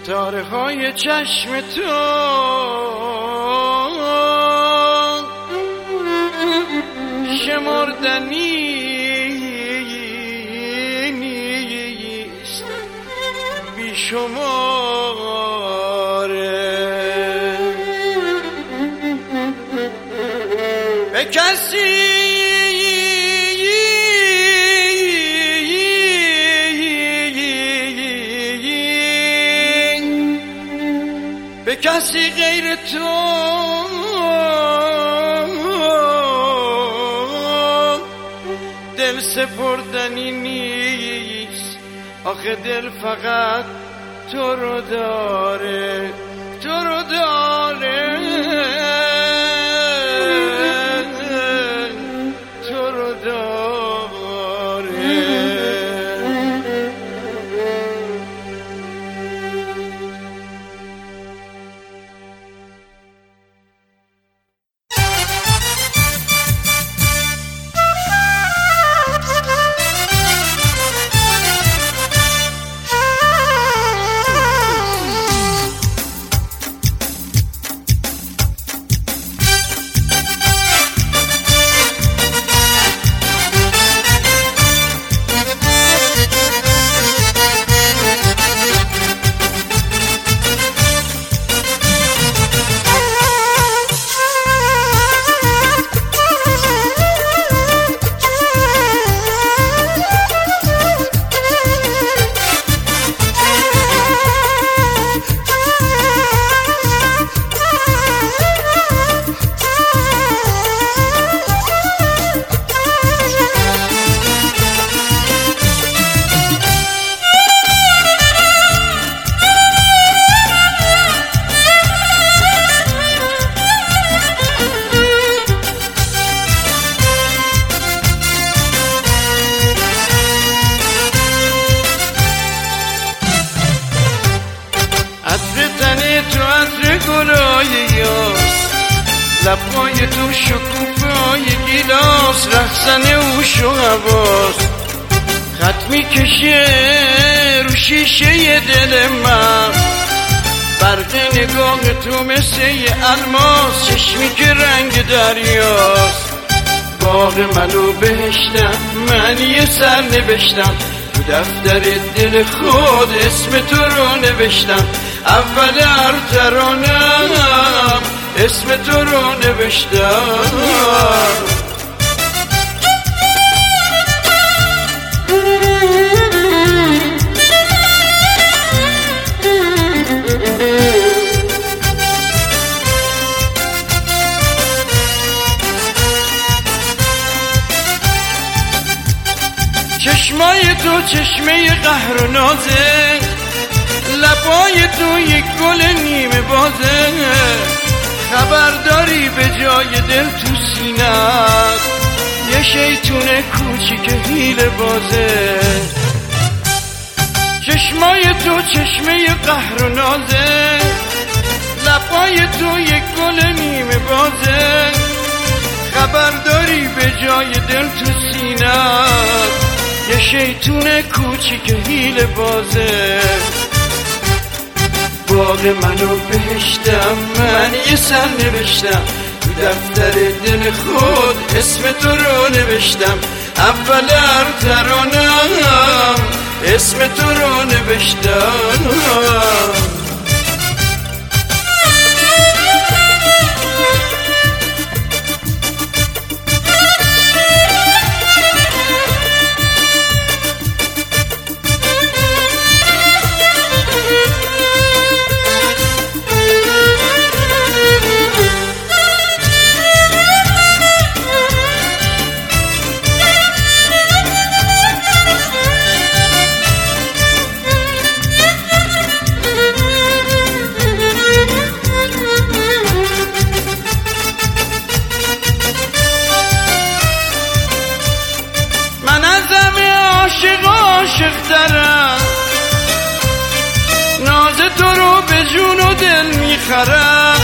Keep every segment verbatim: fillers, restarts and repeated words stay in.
ستاره های چشم تو شمردنی نیست بی شماره. به کسی به کسی غیر تو دل سپردنی نیست. آخه دل فقط تو رو داره، تو رو داره، تو رو داره. لبای تو شکوفای گیلاس، رقصن اوش و حواس، خط میکشه رو شیشه دل من. برق نگاه تو مثل یه الماس، چشمی که رنگ دریاست. باغ منو بهشتم، من یه سر نوشتم تو دفتر دل خود، اسم تو رو نوشتم. اول هر ترانم اسم تو رو نوشتم. چشمای تو چشمه قهر و نازه، لبای تو یک گل نیمه بازه. خبرداری به جای دل تو سینه‌ات یه شیطون کوچیک حیله بازه. چشمای تو چشمه قهر و نازه، لبای تو یک گل نیمه بازه. خبرداری به جای دل تو سینه‌ات یه شیطون کوچیک حیله بازه. باغ منو بهشتم، من یه سر نوشتم تو دفتر دل خود، اسم تو رو نوشتم. اول هر ترانم اسم تو رو نوشتم. عاشق عاشق ترم، ناز تو رو به جون و دل میخرم.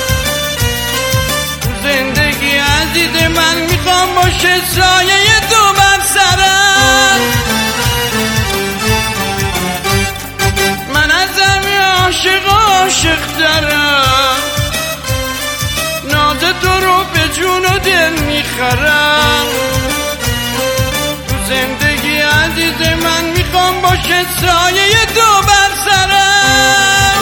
زندگی عزیز من میخوام باشه سایه تو بر سرم. من ازم جون و دل میخرم. تو زندگی عزیز من میخوام باشه سایه تو بر سرم.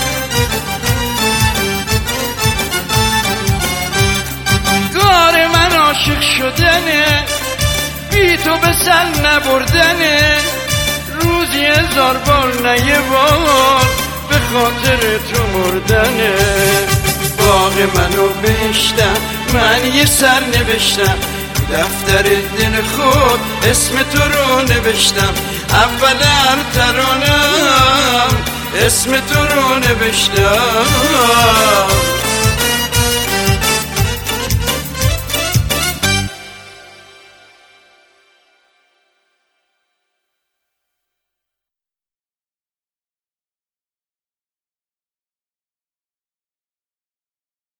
کار من عاشق شدنه، بی تو به سر نبردنه، روزی هزار بار نه یه بار به خاطر تو مردنه. باغ منو بهشتم من یه سر نوشتم، دفتر دل خود اسم تو رو نوشتم. اول هر ترانم اسم تو رو نوشتم.